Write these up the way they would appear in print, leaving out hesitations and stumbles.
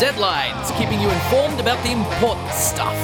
Z-Lines, keeping you informed about the important stuff.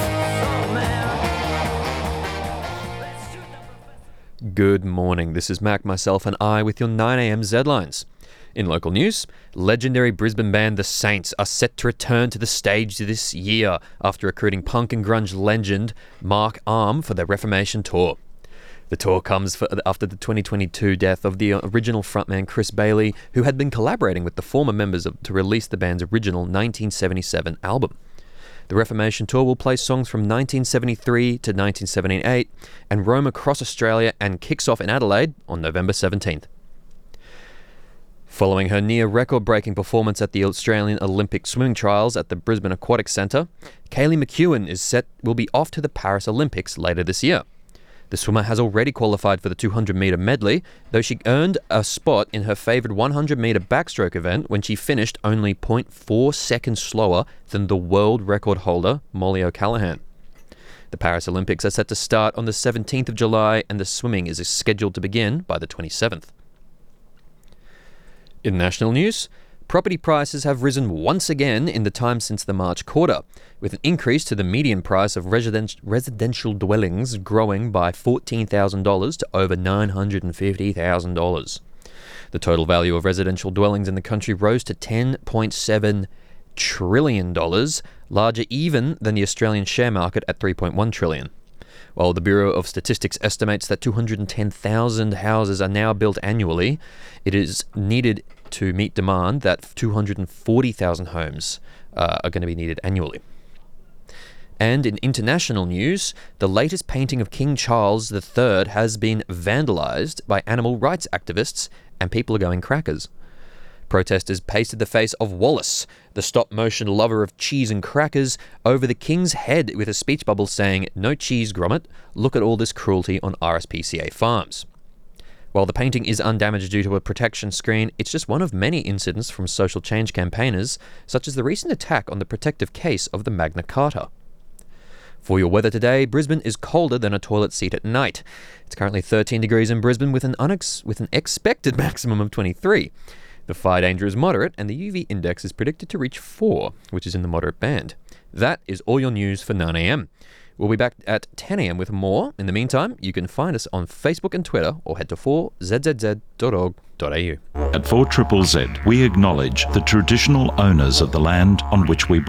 Good morning, this is Mac, myself and I with your 9am Z-Lines. In local news, legendary Brisbane band The Saints are set to return to the stage this year after recruiting punk and grunge legend Mark Arm for their Reformation tour. The tour comes after the 2022 death of the original frontman Chris Bailey, who had been collaborating with the former members to release the band's original 1977 album. The Reformation Tour will play songs from 1973 to 1978 and roam across Australia and kicks off in Adelaide on November 17th. Following her near record-breaking performance at the Australian Olympic swimming trials at the Brisbane Aquatic Centre, Kaylee McEwen will be off to the Paris Olympics later this year. The swimmer has already qualified for the 200-metre medley, though she earned a spot in her favoured 100-metre backstroke event when she finished only 0.4 seconds slower than the world record holder, Molly O'Callaghan. The Paris Olympics are set to start on the 17th of July, and the swimming is scheduled to begin by the 27th. In national news, property prices have risen once again in the time since the March quarter, with an increase to the median price of residential dwellings growing by $14,000 to over $950,000. The total value of residential dwellings in the country rose to $10.7 trillion, larger even than the Australian share market at $3.1 trillion. While the Bureau of Statistics estimates that 210,000 houses are now built annually, it is needed to meet demand that 240,000 homes are going to be needed annually. And in international news, the latest painting of King Charles III has been vandalized by animal rights activists, and people are going crackers. Protesters pasted the face of Wallace, the stop-motion lover of cheese and crackers, over the king's head with a speech bubble saying, "No cheese, Gromit. Look at all this cruelty on RSPCA farms." While the painting is undamaged due to a protection screen, it's just one of many incidents from social change campaigners, such as the recent attack on the protective case of the Magna Carta. For your weather today, Brisbane is colder than a toilet seat at night. It's currently 13 degrees in Brisbane with an expected maximum of 23. The fire danger is moderate, and the UV index is predicted to reach 4, which is in the moderate band. That is all your news for 9am. We'll be back at 10am with more. In the meantime, you can find us on Facebook and Twitter, or head to 4zzz.org.au. At 4ZZZ, we acknowledge the traditional owners of the land on which we